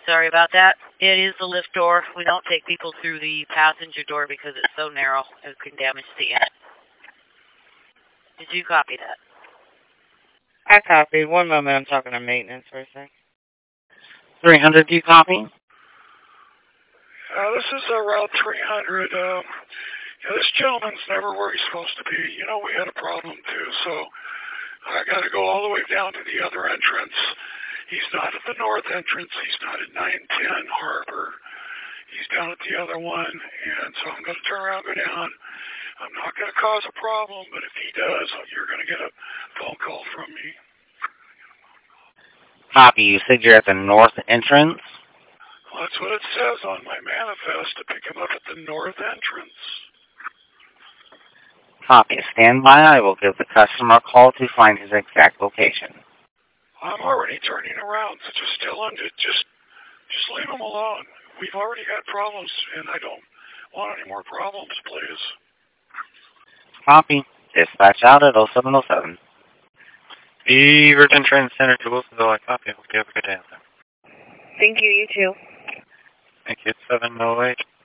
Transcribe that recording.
sorry about that. It is the lift door. We don't take people through the passenger door because it's so narrow. It can damage the unit. Did you copy that? I copied. One moment, I'm talking to maintenance for a second. 300, do you copy? This is Route 300. This gentleman's never where he's supposed to be. You know, we had a problem too, so I got to go all the way down to the other entrance. He's not at the north entrance. He's not at 910 Harbor. He's down at the other one, and so I'm going to turn around and go down. I'm not going to cause a problem, but if he does, you're going to get a phone call from me. Copy. You said you're at the north entrance? Well, that's what it says on my manifest, to pick him up at the north entrance. Copy. Stand by. I will give the customer a call to find his exact location. I'm already turning around, so just tell him to just leave him alone. We've already had problems, and I don't want any more problems, please. Copy. Dispatch out at 0707. The Virgin Trans Center to Wilsonville, I copy. Hope you have a good day out there. Thank you, you too. Thank you. 708.